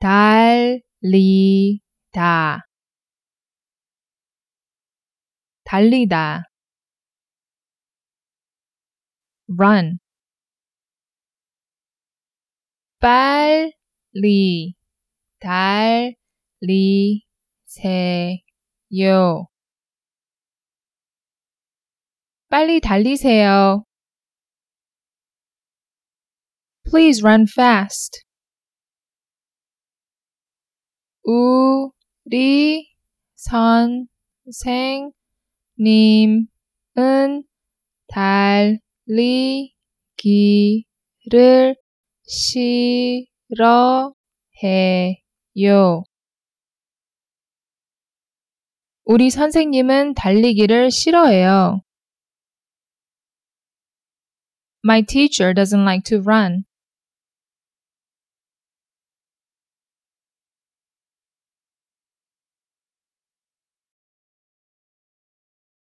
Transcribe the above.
달리다 달리다 run 빨리 달리세요 빨리 달리세요 Please run fast 우리 선생님은 달리기를 싫어해요. 우리 선생님은 달리기를 싫어해요. My teacher doesn't like to run.